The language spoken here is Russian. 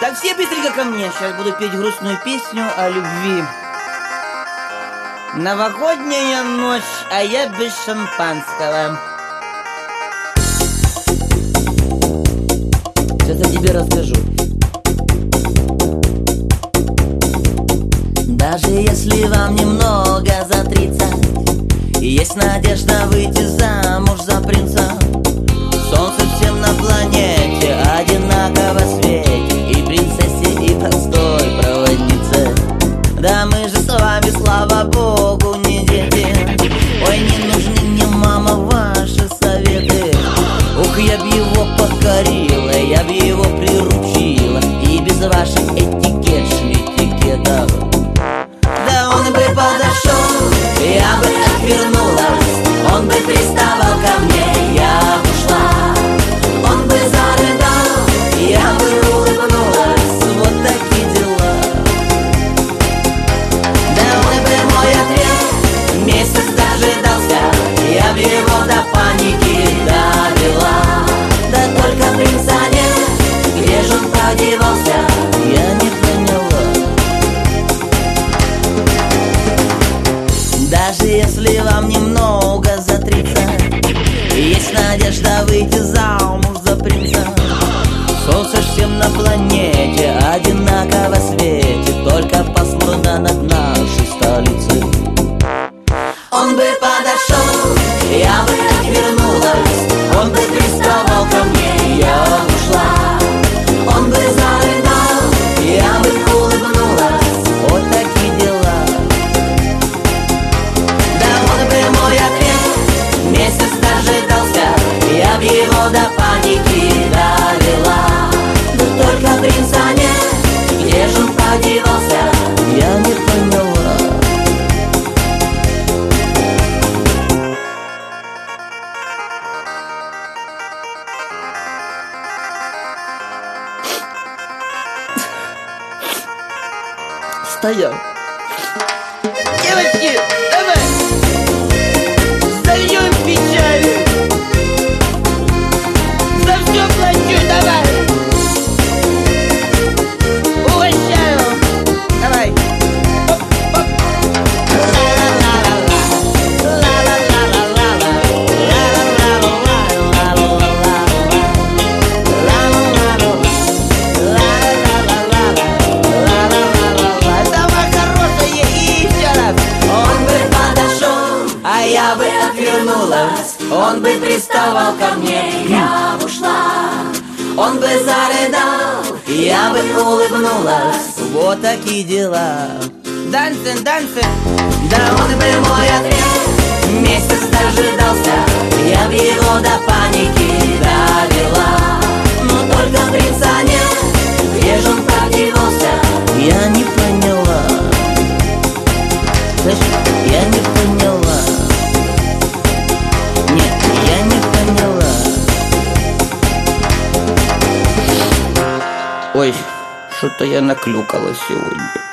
Так, все быстренько ко мне. Сейчас буду петь грустную песню о любви. Новогодняя ночь, а я без шампанского. Сейчас я тебе расскажу. Даже если вам немного за 30, есть надежда выйти замуж за принца. Солнце всем на планете одинаково светит, и принцессе, и простой проводнице. Да мы же с вами, слава богу, не дети. Ой, не нужны мне, мама, ваши советы. Ух, я б его покорила, я б его приручила, и без ваших этикетов. Да он бы подошел, я бы отвернулась, он бы приставал ко мне, я бы ушла. Он бы зарыдал, я бы улыбнулась, вот такие дела. Да он бы мой ответ месяц дожидался, я бы его до паники довела. Да только принца нет, где же он подевался, я не поняла. Даже если вам немного за 30, есть надежда выйти замуж за принца. Солнце всем на планете одинаково светит, только посмотрно над нашей столицей. Он бы подошел, я бы отвернулась, он бы приставал ко мне, я ушла. Он бы зарыдал, я бы улыбнулась, вот такие дела. Да он бы мой ответ месяц дожидался, я б его до паники довела. Да только принца нет, где же он подевался, я не поняла. Стоял. Девочки, давай зальем печаль. За все плачу, давай. Угощаю. Давай. Оп, оп. Я бы отвернулась, он бы приставал ко мне, я бы ушла. Он бы зарыдал, я бы улыбнулась, вот такие дела. Dancing, dancing. Да он бы мой ответ месяц дожидался, я б его до паники довела. Но только принца нет, где же он подевался, я не поняла. Слышь, я не поняла. Я не поняла. Ой, что-то я наклюкала сегодня.